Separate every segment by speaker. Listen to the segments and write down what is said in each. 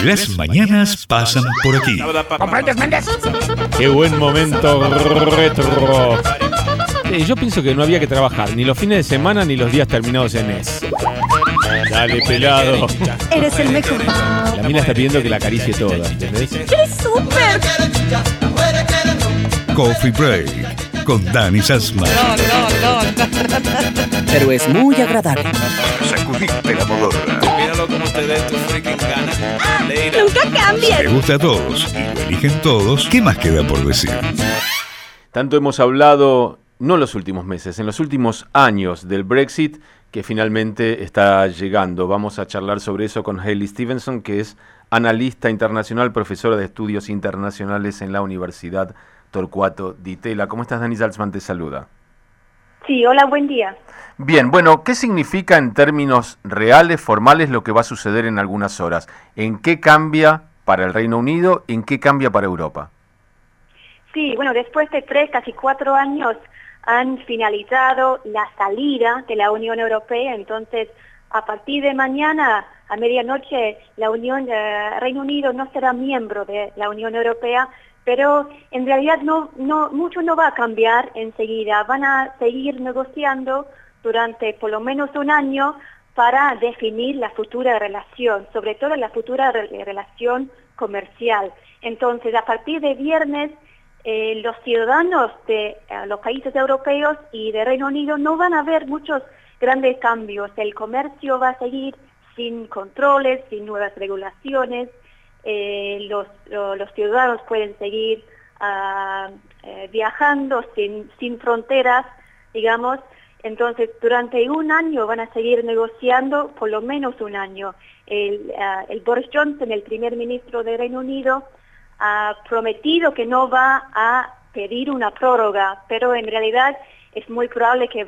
Speaker 1: Las mañanas pasan por aquí.
Speaker 2: ¿Comprendes, Méndez?
Speaker 3: Qué buen momento retro. Yo pienso que no había que trabajar ni los fines de semana ni los días terminados en es. Dale, pelado.
Speaker 4: Eres el mejor.
Speaker 3: La mina está pidiendo que la acaricie toda, ¿entendés?
Speaker 4: ¡Eres súper!
Speaker 1: Coffee Break con Dani Salzman.
Speaker 5: Pero es muy agradable.
Speaker 1: Sacudiste la modorra.
Speaker 6: Míralo como te dé tu freaking gana.
Speaker 4: ¡Nunca
Speaker 1: Le
Speaker 4: cambies!
Speaker 1: gusta a todos y lo eligen todos. ¿Qué más queda por decir?
Speaker 3: Tanto hemos hablado, no en los últimos meses, en los últimos años del Brexit, que finalmente está llegando. Vamos a charlar sobre eso con Hayley Stevenson, que es analista internacional, profesora de estudios internacionales en la Universidad Torquato Di Tella. ¿Cómo estás, Dani Salzman? Te saluda.
Speaker 7: Sí, hola, buen día.
Speaker 3: Bien, bueno, ¿qué significa en términos reales, formales, lo que va a suceder en algunas horas? ¿En qué cambia para el Reino Unido? ¿En qué cambia para Europa?
Speaker 7: Sí, bueno, después de 3, casi 4 años han finalizado la salida de la Unión Europea, entonces a partir de mañana a medianoche Reino Unido no será miembro de la Unión Europea, pero en realidad mucho no va a cambiar enseguida. Van a seguir negociando durante por lo menos un año para definir la futura relación, sobre todo la futura relación comercial. Entonces, a partir de viernes, los ciudadanos de los países europeos y de Reino Unido no van a ver muchos grandes cambios. El comercio va a seguir sin controles, sin nuevas regulaciones. Los ciudadanos pueden seguir viajando sin fronteras, digamos. Entonces, durante un año van a seguir negociando, por lo menos un año. El Boris Johnson, el primer ministro de Reino Unido, ha prometido que no va a pedir una prórroga, pero en realidad es muy probable que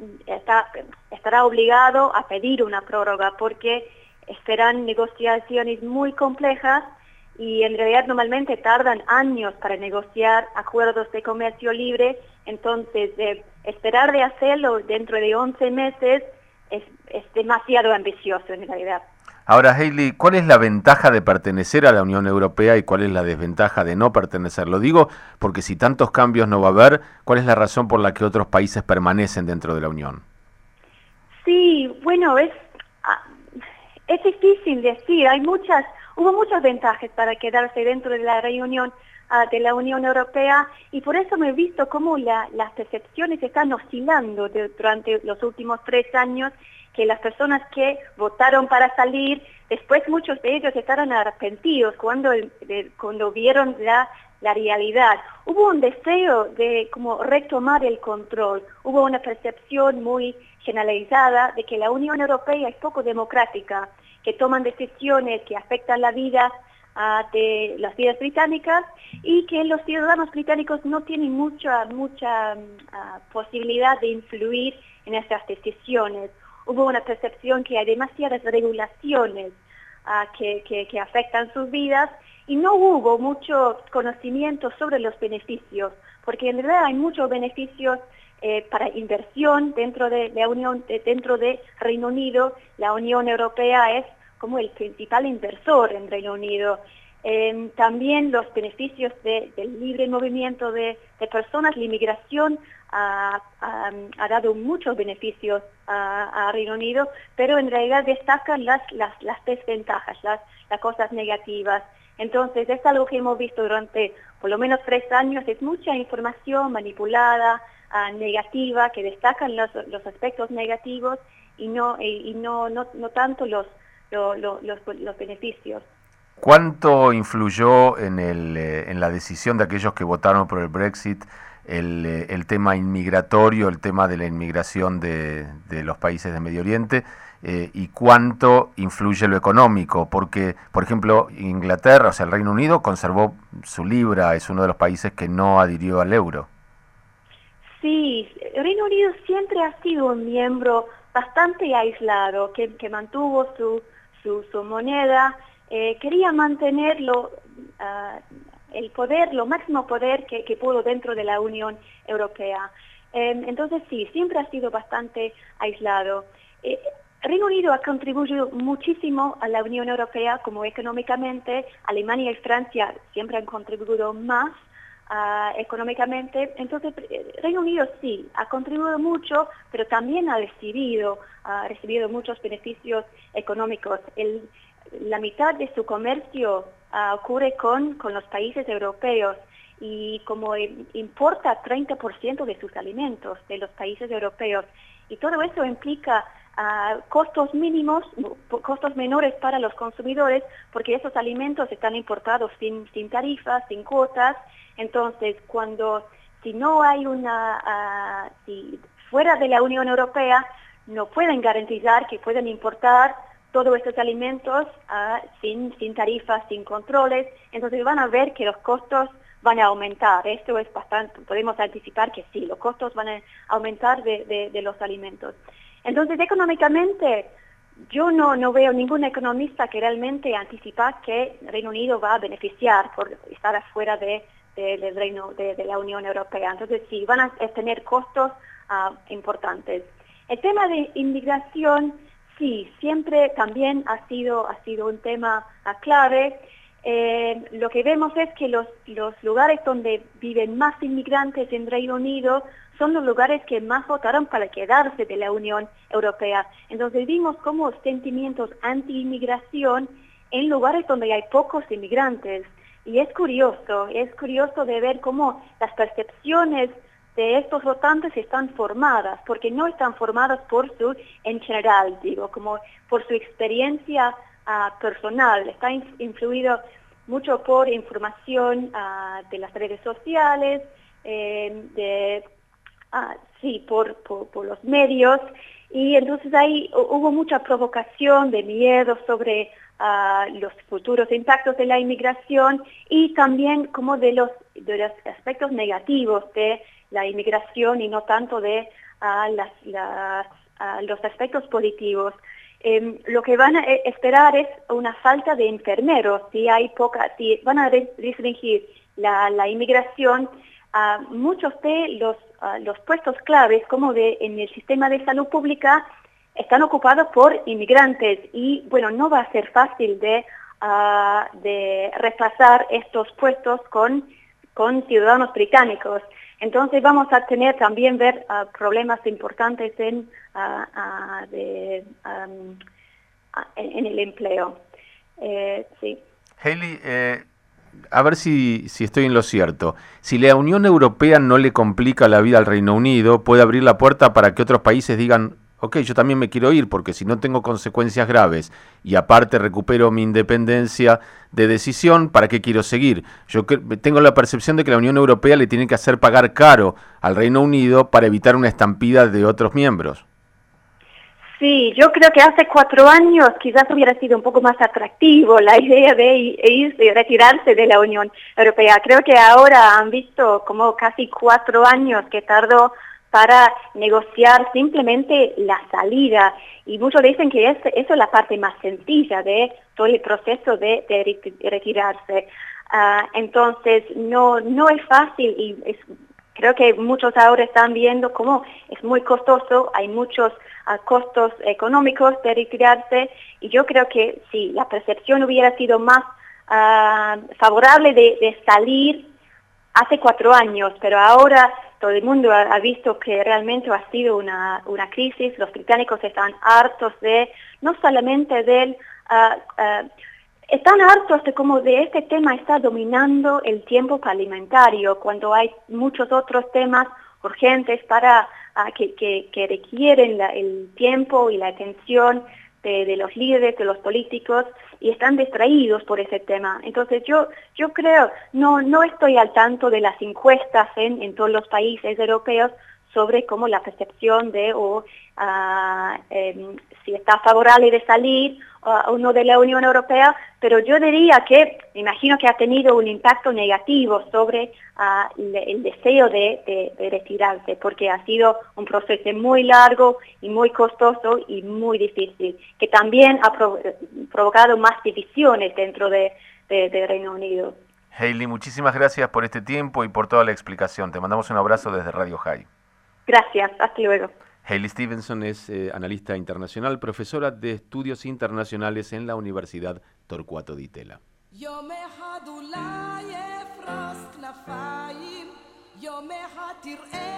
Speaker 7: estará obligado a pedir una prórroga porque esperan negociaciones muy complejas y en realidad normalmente tardan años para negociar acuerdos de comercio libre. Entonces esperar de hacerlo dentro de 11 meses es demasiado ambicioso en realidad.
Speaker 3: Ahora, Hayley, ¿cuál es la ventaja de pertenecer a la Unión Europea y cuál es la desventaja de no pertenecer? Lo digo porque si tantos cambios no va a haber, ¿cuál es la razón por la que otros países permanecen dentro de la Unión?
Speaker 7: Sí, bueno, es difícil decir. Hubo muchas ventajas para quedarse dentro de la reunión de la Unión Europea y por eso me he visto cómo las percepciones están oscilando durante los últimos 3 años, que las personas que votaron para salir, después muchos de ellos estaban arrepentidos cuando vieron la realidad. Hubo un deseo de como retomar el control, hubo una percepción muy generalizada de que la Unión Europea es poco democrática, que toman decisiones que afectan la vida de las vidas británicas y que los ciudadanos británicos no tienen mucha posibilidad de influir en esas decisiones. Hubo una percepción que hay demasiadas regulaciones que afectan sus vidas y no hubo mucho conocimiento sobre los beneficios, porque en realidad hay muchos beneficios para inversión dentro de la Unión, dentro de Reino Unido. La Unión Europea es como el principal inversor en Reino Unido. También los beneficios del libre movimiento de personas, la inmigración ha dado muchos beneficios a Reino Unido, pero en realidad destacan las desventajas, las cosas negativas. Entonces es algo que hemos visto durante por lo menos 3 años, es mucha información manipulada, negativa, que destacan los aspectos negativos y no tanto los beneficios.
Speaker 3: ¿Cuánto influyó en la decisión de aquellos que votaron por el Brexit el tema inmigratorio, el tema de la inmigración de los países de Medio Oriente, y cuánto influye lo económico? Porque, por ejemplo, Inglaterra, o sea, el Reino Unido, conservó su libra, es uno de los países que no adhirió al euro. Sí,
Speaker 7: el Reino Unido siempre ha sido un miembro bastante aislado, que mantuvo su moneda, quería mantenerlo, el poder, lo máximo poder que pudo dentro de la Unión Europea. Entonces sí, siempre ha sido bastante aislado. Reino Unido ha contribuido muchísimo a la Unión Europea como económicamente. Alemania y Francia siempre han contribuido más económicamente. Entonces, Reino Unido sí, ha contribuido mucho, pero también ha recibido muchos beneficios económicos. La mitad de su comercio ocurre con los países europeos y como importa 30% de sus alimentos de los países europeos. Y todo eso implica costos mínimos, costos menores para los consumidores, porque esos alimentos están importados sin tarifas, sin cuotas. Entonces, si no hay si fuera de la Unión Europea no pueden garantizar que pueden importar todos estos alimentos sin tarifas, sin controles, entonces van a ver que los costos van a aumentar. Esto es bastante, podemos anticipar que sí, los costos van a aumentar de los alimentos. Entonces, económicamente, yo no veo ningún economista que realmente anticipa que Reino Unido va a beneficiar por estar afuera de la Unión Europea. Entonces, sí, van a tener costos importantes. El tema de inmigración, sí, siempre también ha sido un tema clave. Lo que vemos es que los lugares donde viven más inmigrantes en Reino Unido son los lugares que más votaron para quedarse de la Unión Europea. Entonces vimos como sentimientos anti-inmigración en lugares donde hay pocos inmigrantes. Y es curioso de ver cómo las percepciones de estos votantes están formadas, porque no están formadas en general, como por su experiencia personal. Está influido mucho por información de las redes sociales, por los medios, y entonces ahí hubo mucha provocación de miedo sobre los futuros impactos de la inmigración y también como de los aspectos negativos de la inmigración y no tanto de los aspectos positivos. Lo que van a esperar es una falta de enfermeros. Si van a restringir la inmigración, muchos de los puestos claves como en el sistema de salud pública están ocupados por inmigrantes y bueno, no va a ser fácil de reemplazar estos puestos con ciudadanos británicos. Entonces vamos a tener también problemas importantes en el empleo. Sí.
Speaker 3: Hayley, a ver si estoy en lo cierto. Si la Unión Europea no le complica la vida al Reino Unido, puede abrir la puerta para que otros países digan, ok, yo también me quiero ir, porque si no tengo consecuencias graves y aparte recupero mi independencia de decisión, ¿para qué quiero seguir? Yo tengo la percepción de que la Unión Europea le tiene que hacer pagar caro al Reino Unido para evitar una estampida de otros miembros.
Speaker 7: Sí, yo creo que hace 4 años quizás hubiera sido un poco más atractivo la idea de irse y retirarse de la Unión Europea. Creo que ahora han visto como casi 4 años que tardó para negociar simplemente la salida. Y muchos dicen que eso es la parte más sencilla de todo el proceso de retirarse. Entonces, no es fácil y creo que muchos ahora están viendo cómo es muy costoso, hay muchos costos económicos de retirarse y yo creo que si la percepción hubiera sido más favorable de salir hace 4 años, pero ahora todo el mundo ha visto que realmente ha sido una crisis. Los británicos están hartos no solamente están hartos de cómo de este tema está dominando el tiempo parlamentario, cuando hay muchos otros temas urgentes que requieren el tiempo y la atención de los líderes, de los políticos, y están distraídos por ese tema. Entonces yo creo, no estoy al tanto de las encuestas en todos los países europeos sobre cómo la percepción si está favorable de salir o no de la Unión Europea, pero yo diría que, me imagino que ha tenido un impacto negativo sobre el deseo de retirarse, porque ha sido un proceso muy largo y muy costoso y muy difícil, que también ha provocado más divisiones dentro de Reino Unido.
Speaker 3: Hayley, muchísimas gracias por este tiempo y por toda la explicación. Te mandamos un abrazo desde Radio High.
Speaker 7: Gracias, hasta luego.
Speaker 3: Hailey Stevenson es analista internacional, profesora de estudios internacionales en la Universidad Torquato Di Tella.
Speaker 2: יום אחד אולי אפרוס כנפיים, יום אחד תראה